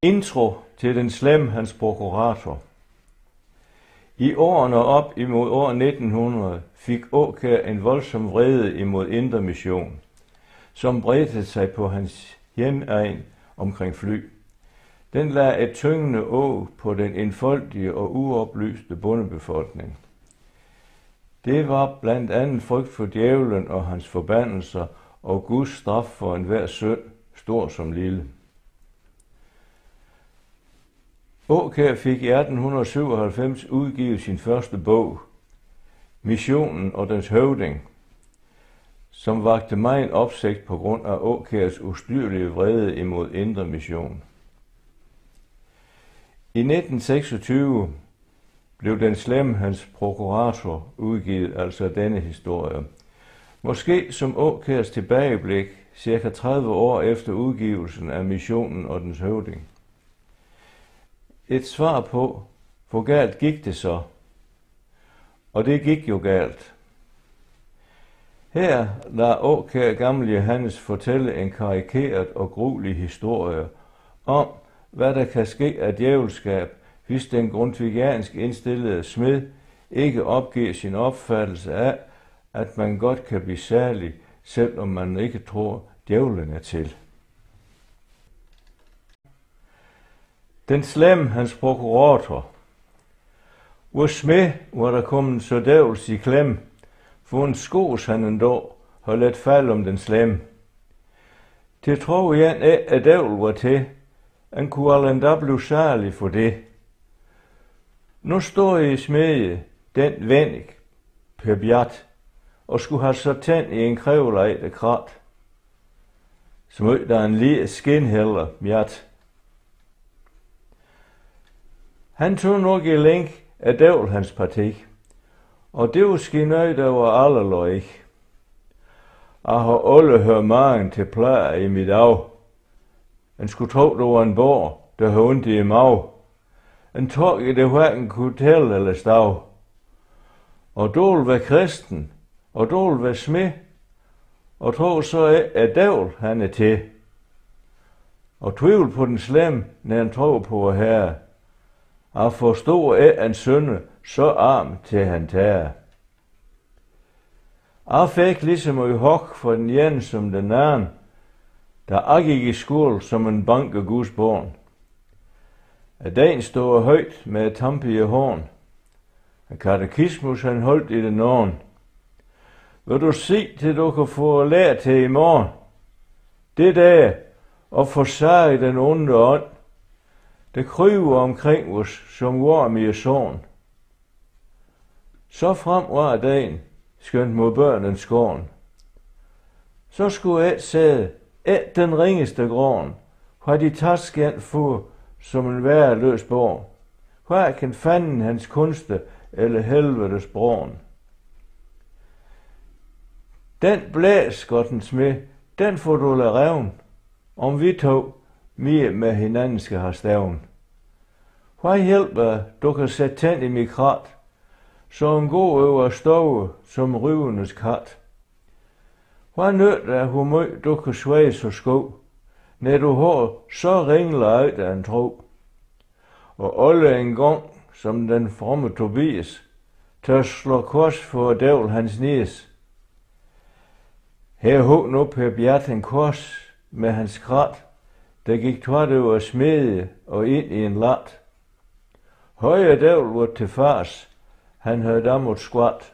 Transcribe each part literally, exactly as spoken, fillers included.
Intro til den slemme hans prokurator. I årene op imod år nitten hundrede fik Aakjær en voldsom vrede imod Indre Mission, som bredte sig på hans hjemegn omkring Fly. Den lagde et tyngende åg på den enfoldige og uoplyste bondebefolkning. Det var blandt andet frygt for djævlen og hans forbandelser og Guds straf for enhver synd, stor som lille. Aakjær fik i atten syvoghalvfems udgivet sin første bog, Missionen og dens høvding, som vakte megen opsigt på grund af Aakjærs ustyrlige vrede imod Indre Mission. I nitten seksogtyve blev den slemme hans prokurator udgivet, altså denne historie. Måske som Aakjærs tilbageblik, cirka tredive år efter udgivelsen af Missionen og dens høvding. Et svar på, hvor galt gik det så? Og det gik jo galt. Her lader Aakjær gamle Johannes fortælle en karikeret og gruelig historie om, hvad der kan ske af djævelskab, hvis den grundtvigiansk indstillede smed ikke opgiver sin opfattelse af, at man godt kan blive særlig, selvom man ikke tror, djævlen er til. Den slemme hans prokurator. Hvor smed var der kommet så dævls i klem, for en skos han endda har let fald om den slemme. Til tro igen af, at dævl var til, han kunne aldrig endda blive særlig for det. Nu står i smedje den vennig, Per Bjat, og skulle have så tændt i en krævlejde krat. Så mødte der en lige skinhælder Bjat. Han tog nok i lænk af dævl hans parti, og det var skinøj, der var alle løg. Jeg har alle hørt magen til plager i mit af. Han skulle tro, det var en borg, der havde ondt i mag. En tog i det hverken kunne tælle eller stav. Og dål var kristen, og dål var smed, og tro så at dævl han er til. Og tvivl på den slemme, når han tror på Herre. Jeg forstod af en sønne, så arm til han tager. Jeg fik ligesom i hok for den ene som den anden, der jeg gik i skole som en bank af Guds barn. At den stod højt med et tampe i horn. En katekismus han holdt i den ånd. Vil du se til du kan få lært til i morgen? Det der, og forsage den onde ånd. Det kryver omkring os, som worm i sån. Så frem var dagen, skønt mod børnens skåren. Så skulle et sæde, et den ringeste grån, hvor de taskend få som en værløs borg. Hverken fanden hans kunste eller helvedes brån. Den blæs, godt den smed, den får du lade revn, om vi to mere med hinanden skal have staven. Hvad hjælper, du kan sætte tænd i mit krat, så en god over stove som ryvendes kat. Hvad nytter, hvor meget du kan svæge så sko, når du har så ringler af af en tro. Og alle en gang, som den fromme Tobias, tør slå kors for dævl hans næs. Her hug nu Per Bjat en kors med hans krat, der gik tvart over smedje og ind i en lat. Høje dævl var til fars, han havde da mod skvat.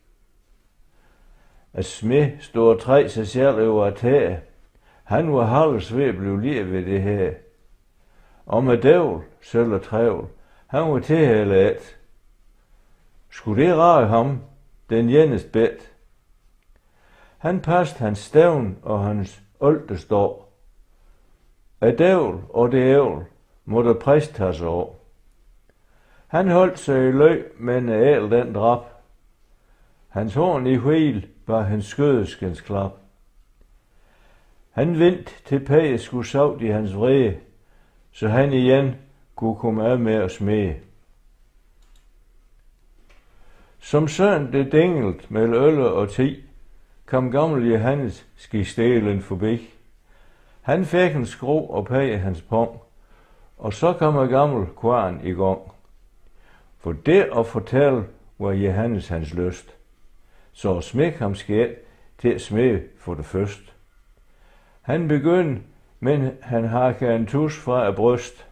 At smed stod træ sig selv over at tage. Han var halvs ved at blive lige ved det her. Og med dævl, sølv og trævl, han var til hele et. Skulle det rage ham, den eneste bedt? Han passede hans stævn og hans olte står. Af dævl og det ævl måtte præst tage sig over. Han holdt sig i løg, men æl den drab. Hans horn i hvil var hans skødeskens klap. Han vendt til pæge skulle savt i hans vrede, så han igen kunne komme af med at smede. Som søn det dingelt mellem øl og ti, kom gamle Johannes skistelen forbi. Han fik en skrå og pæge hans pung, Og så kommer gammel Kvarn i gang. For det at fortælle var Johannes hans lyst. Så smæk ham skæld til at smede for det første. Han begyndte, men han hakker en tus fra et bryst.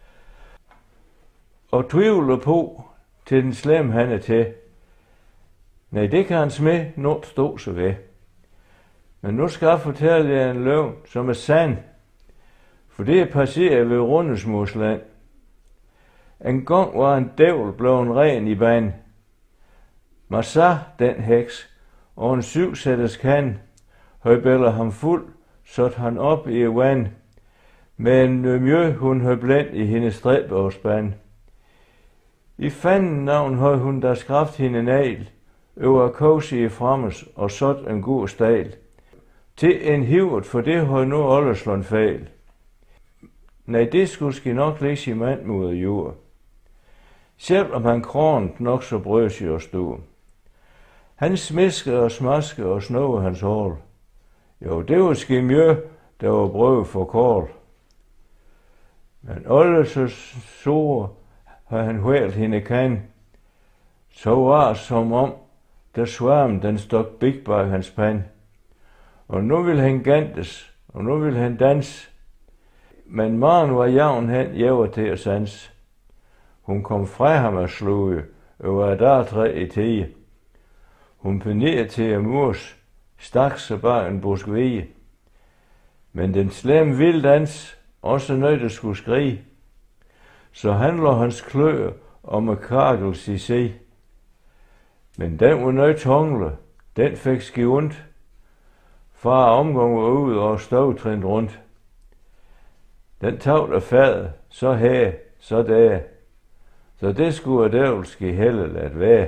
Og tvivler på, til den slem han er til. Nej, det kan han smed not stå så ved. Men nu skal jeg fortælle jer en løgn, som er sand. For det er passeret ved Rundesmorsland. En gang var en dævl blevet ren i band. Massa, den heks, og en syvsætters kan, høj bæller ham fuld, så han op i vand, med en mjø, hun høj blænd i hendes stræbårsband. I fanden navn høj hun der skraft hende negl, over kosi i fremmes og såt en god stal. Til en hivet, for det høj nu alle slået fejl. Nej, det skulle ske nok læse i mand mod jord. Selvom han kronede nok så brøsig og stor. Han smiskede og smaskede og snøvede hans hål. Jo, det var ske mjø, der var brød for kål. Men alle så sore har han hørt hende kan. Så var som om, der sværm den stok big bag hans pand. Og nu vil han gantes, og nu vil han dans. Men maren var jævn hen jæver til at sans. Hun kom fra ham og slog over et dartræ i tide. Hun penerede til at murs, stak sig bare en busk vige. Men den slemme vilddans, også nødt der skulle skrige. Så handler hans kløer om at kakels i se. Men den var nødt tungle, den fik ski ondt. Far omgang var ud og stod trint rundt. Den tog der fad, så her, så der. Så det skulle dævelske helle lade være.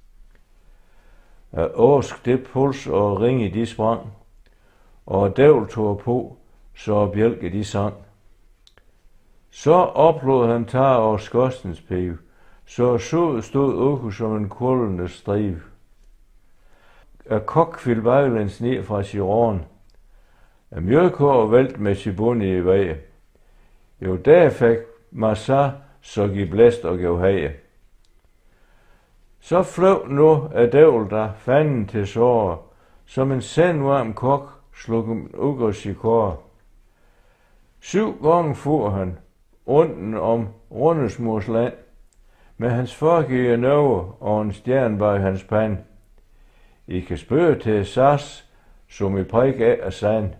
At årsk det puls og ringe de sprang, og dævel tog på, så bjælke de sang. Så oplod han tar over skorstens piv, så sod stod uge som en kullende striv. At kok fik baglæns ned fra Chiron, at mjølkår vælt med sin bund i vej. Jo, der fik Massa så giv blæst og gav hage. Så fløv nu af dævl der fanden til såre, som en sandvarm kok slog en ugers i kår. Syv gange for han runden om Rundesmorsland, med hans forgige nøve og en stjerne bag hans pand. I kan spørge til sas, som I prik af af sand.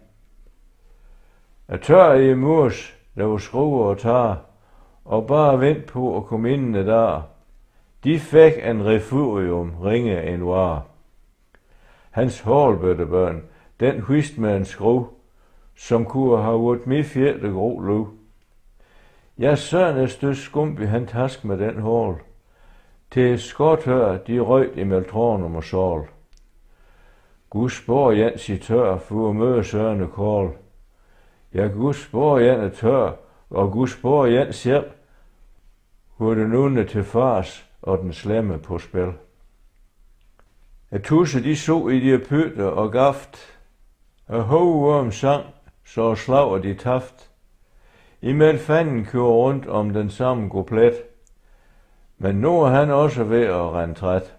At tør i murs, der var skruer og tar, og bare vent på at komme ind der. De fik en refurium ringe en var. Hans hålbøttebørn, den hyst med en skru, som kunne have været mit fjerde gro løv. Jeg søn er stød skump i han task med den hål. Til skåtør, de røg i meltronum og sol. Gud spår Jens i tør, for at møde sørende kål. Ja, Gud spår Jens tør, og Gud spår Jens selv, hvor den unde til fars og den slemme på spil. At tusse de så i de pøtter og gaft, og hovworm sang, så slager de taft. Imellem fanden kører rundt om den samme goplet, men nu er han også ved at rende træt.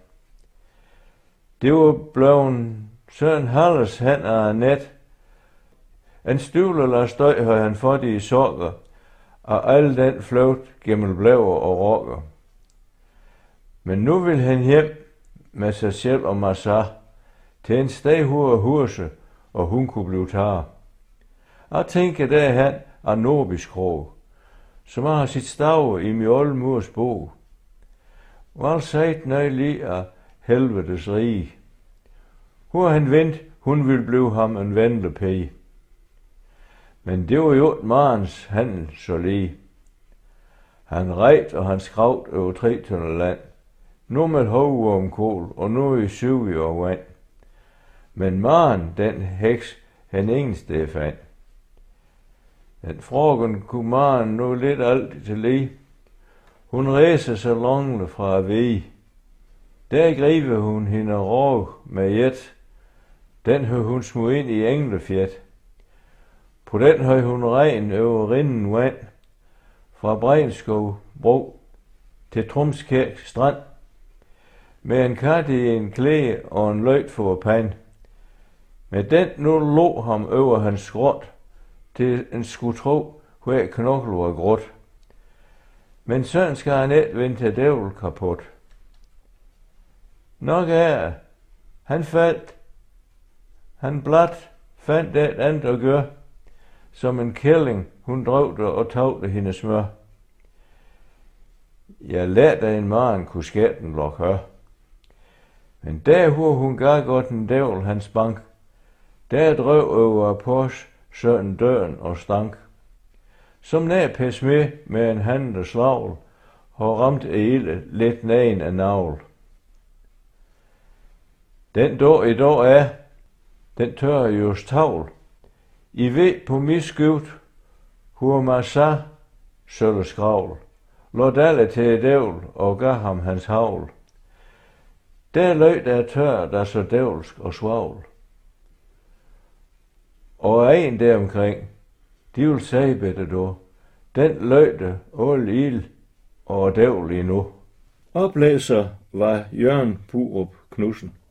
Det var blevet Søren Halles hen af net. En støvler la støj har han fået i sokker, og al den fløjt gennem blæver og rokker. Men nu vil han hjem med sig selv og Massa, til en sted hure hurse, og hun kunne blive tar. Jeg tænker derhen af Nobis krog, som har sit stav i Mjolmurs bog. Hvor sagt nøj lige af helvedes rige. Hvor han vent, hun ville blive ham en venlig pige. Men det var jo et marens handel så lige. Han rejt og han skravt over tre tønder land. Nu med hovwormkål og nu i syv i år vand. Men maren, den heks, han ingen sted fandt. Den frågen kunne maren nu lidt alt til lige. Hun ræser så langt fra vej. Der griber hun hende råg med jet. Den hø hun smug ind i englefjet. På den høj hun regn over rinden vand. fra Bregenskov Bro til Trumskirk Strand, med en kat i en klæde og en løjt for pande. Men den nu lå ham over hans skråt, til en skulle tro, hver knokkel var gråt. Men sådan skal han ikke vende til dævl kaput. Nok er han faldt, han blat fandt et andet at gøre, som en kælling, hun drøvde og tagte hendes smør. Jeg lærte af en maren kunne skatten lok hør. Men der hvor hun gav godt en dævl hans bank, der drøv over pors søn døren og stank. Som nær pæs med med en hand og slagl, har ramt ele lidt nagen af navl. Den dag i dag er, den tør just tavl. I ved på misskøvt, hvor man sa, sølle skravl. Lå dalle til dævl og gav ham hans havl. Der løg der tør, der så dævlsk og svavl. Og en der omkring, de vil sige bedre då, den løgte all ild og dævl endnu. Oplæser var Jørgen Purup Knudsen.